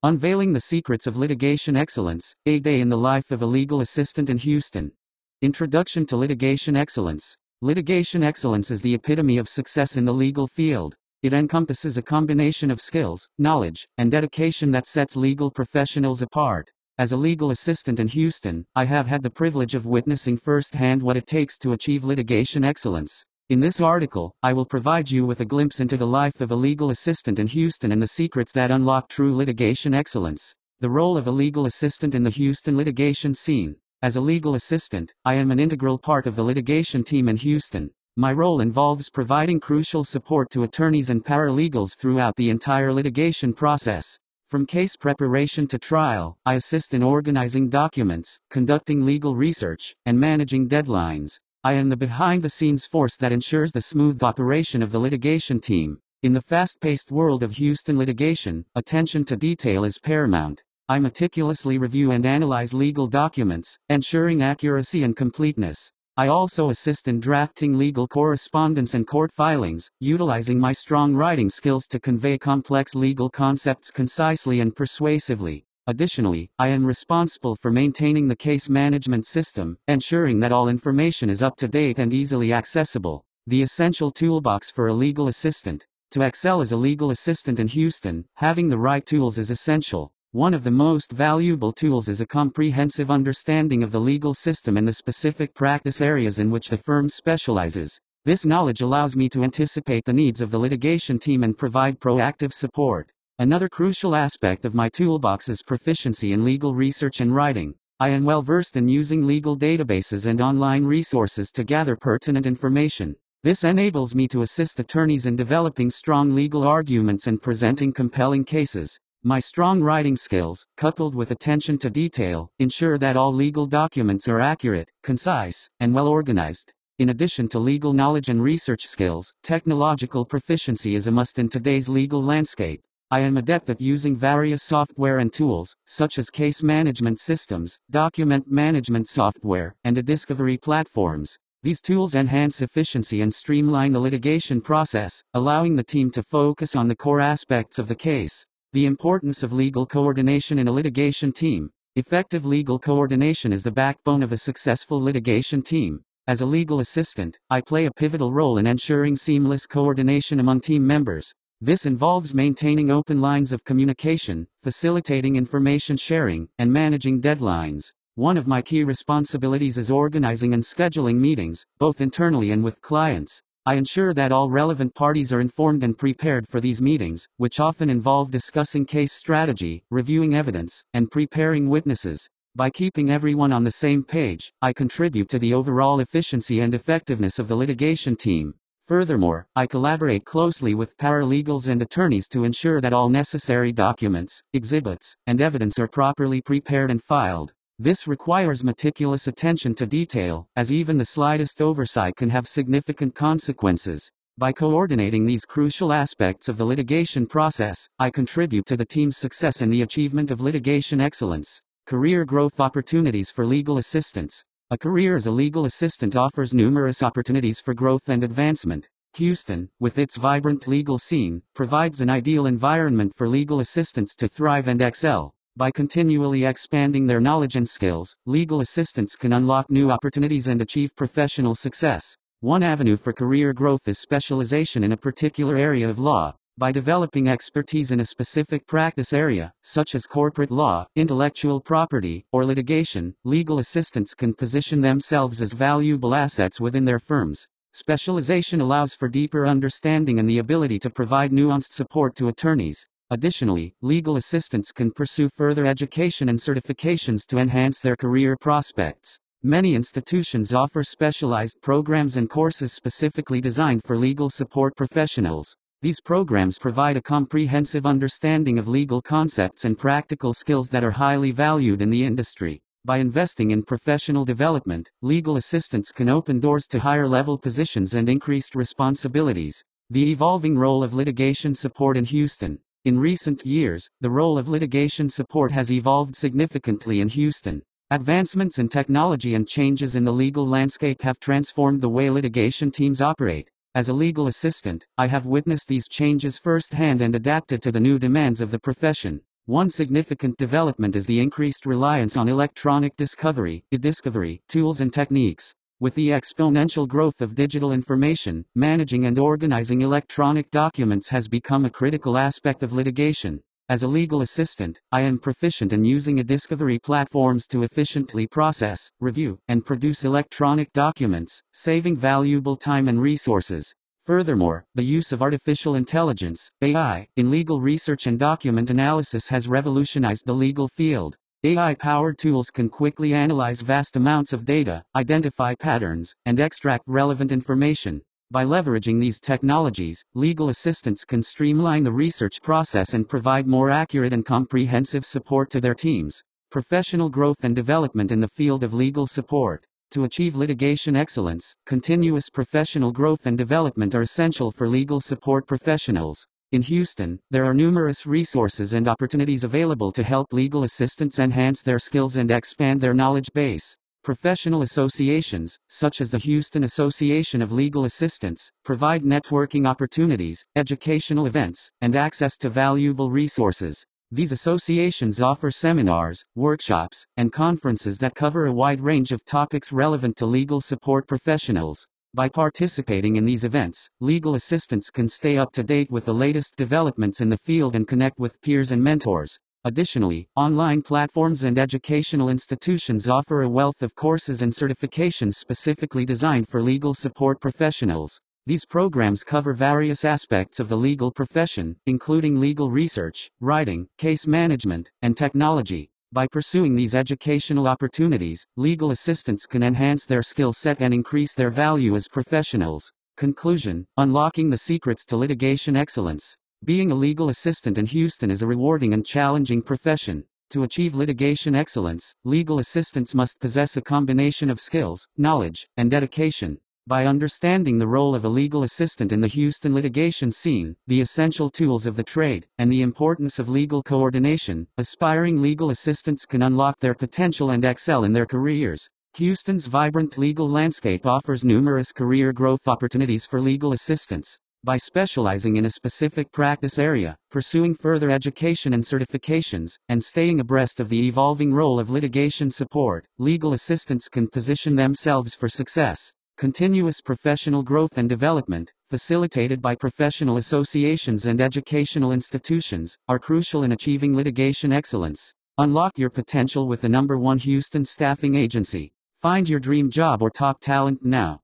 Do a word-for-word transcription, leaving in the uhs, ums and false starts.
Unveiling the Secrets of Litigation Excellence, A Day in the Life of a Legal Assistant in Houston. Introduction to Litigation Excellence. Litigation excellence is the epitome of success in the legal field. It encompasses a combination of skills, knowledge, and dedication that sets legal professionals apart. As a legal assistant in Houston, I have had the privilege of witnessing firsthand what it takes to achieve litigation excellence. In this article, I will provide you with a glimpse into the life of a legal assistant in Houston and the secrets that unlock true litigation excellence. The role of a legal assistant in the Houston litigation scene. As a legal assistant, I am an integral part of the litigation team in Houston. My role involves providing crucial support to attorneys and paralegals throughout the entire litigation process. From case preparation to trial, I assist in organizing documents, conducting legal research, and managing deadlines. I am the behind-the-scenes force that ensures the smooth operation of the litigation team. In the fast-paced world of Houston litigation, attention to detail is paramount. I meticulously review and analyze legal documents, ensuring accuracy and completeness. I also assist in drafting legal correspondence and court filings, utilizing my strong writing skills to convey complex legal concepts concisely and persuasively. Additionally, I am responsible for maintaining the case management system, ensuring that all information is up to date and easily accessible. The essential toolbox for a legal assistant. To excel as a legal assistant in Houston, having the right tools is essential. One of the most valuable tools is a comprehensive understanding of the legal system and the specific practice areas in which the firm specializes. This knowledge allows me to anticipate the needs of the litigation team and provide proactive support. Another crucial aspect of my toolbox is proficiency in legal research and writing. I am well versed in using legal databases and online resources to gather pertinent information. This enables me to assist attorneys in developing strong legal arguments and presenting compelling cases. My strong writing skills, coupled with attention to detail, ensure that all legal documents are accurate, concise, and well organized. In addition to legal knowledge and research skills, technological proficiency is a must in today's legal landscape. I am adept at using various software and tools, such as case management systems, document management software, and e-discovery platforms. These tools enhance efficiency and streamline the litigation process, allowing the team to focus on the core aspects of the case. The importance of legal coordination in a litigation team. Effective legal coordination is the backbone of a successful litigation team. As a legal assistant, I play a pivotal role in ensuring seamless coordination among team members. This involves maintaining open lines of communication, facilitating information sharing, and managing deadlines. One of my key responsibilities is organizing and scheduling meetings, both internally and with clients. I ensure that all relevant parties are informed and prepared for these meetings, which often involve discussing case strategy, reviewing evidence, and preparing witnesses. By keeping everyone on the same page, I contribute to the overall efficiency and effectiveness of the litigation team. Furthermore, I collaborate closely with paralegals and attorneys to ensure that all necessary documents, exhibits, and evidence are properly prepared and filed. This requires meticulous attention to detail, as even the slightest oversight can have significant consequences. By coordinating these crucial aspects of the litigation process, I contribute to the team's success in the achievement of litigation excellence. Career growth opportunities for legal assistants. A career as a legal assistant offers numerous opportunities for growth and advancement. Houston, with its vibrant legal scene, provides an ideal environment for legal assistants to thrive and excel. By continually expanding their knowledge and skills, legal assistants can unlock new opportunities and achieve professional success. One avenue for career growth is specialization in a particular area of law. By developing expertise in a specific practice area, such as corporate law, intellectual property, or litigation, legal assistants can position themselves as valuable assets within their firms. Specialization allows for deeper understanding and the ability to provide nuanced support to attorneys. Additionally, legal assistants can pursue further education and certifications to enhance their career prospects. Many institutions offer specialized programs and courses specifically designed for legal support professionals. These programs provide a comprehensive understanding of legal concepts and practical skills that are highly valued in the industry. By investing in professional development, legal assistants can open doors to higher-level positions and increased responsibilities. The evolving role of litigation support in Houston. In recent years, the role of litigation support has evolved significantly in Houston. Advancements in technology and changes in the legal landscape have transformed the way litigation teams operate. As a legal assistant, I have witnessed these changes firsthand and adapted to the new demands of the profession. One significant development is the increased reliance on electronic discovery, e-discovery, tools and techniques. With the exponential growth of digital information, managing and organizing electronic documents has become a critical aspect of litigation. As a legal assistant, I am proficient in using e-discovery platforms to efficiently process, review, and produce electronic documents, saving valuable time and resources. Furthermore, the use of artificial intelligence, A I, in legal research and document analysis has revolutionized the legal field. A I-powered tools can quickly analyze vast amounts of data, identify patterns, and extract relevant information. By leveraging these technologies, legal assistants can streamline the research process and provide more accurate and comprehensive support to their teams. Professional growth and development in the field of legal support. To achieve litigation excellence, continuous professional growth and development are essential for legal support professionals. In Houston, there are numerous resources and opportunities available to help legal assistants enhance their skills and expand their knowledge base. Professional associations, such as the Houston Association of Legal Assistants, provide networking opportunities, educational events, and access to valuable resources. These associations offer seminars, workshops, and conferences that cover a wide range of topics relevant to legal support professionals. By participating in these events, legal assistants can stay up to date with the latest developments in the field and connect with peers and mentors. Additionally, online platforms and educational institutions offer a wealth of courses and certifications specifically designed for legal support professionals. These programs cover various aspects of the legal profession, including legal research, writing, case management, and technology. By pursuing these educational opportunities, legal assistants can enhance their skill set and increase their value as professionals. Conclusion: unlocking the secrets to litigation excellence. Being a legal assistant in Houston is a rewarding and challenging profession. To achieve litigation excellence, legal assistants must possess a combination of skills, knowledge, and dedication. By understanding the role of a legal assistant in the Houston litigation scene, the essential tools of the trade, and the importance of legal coordination, aspiring legal assistants can unlock their potential and excel in their careers. Houston's vibrant legal landscape offers numerous career growth opportunities for legal assistants. By specializing in a specific practice area, pursuing further education and certifications, and staying abreast of the evolving role of litigation support, legal assistants can position themselves for success. Continuous professional growth and development, facilitated by professional associations and educational institutions, are crucial in achieving litigation excellence. Unlock your potential with the number one Houston staffing agency. Find your dream job or top talent now.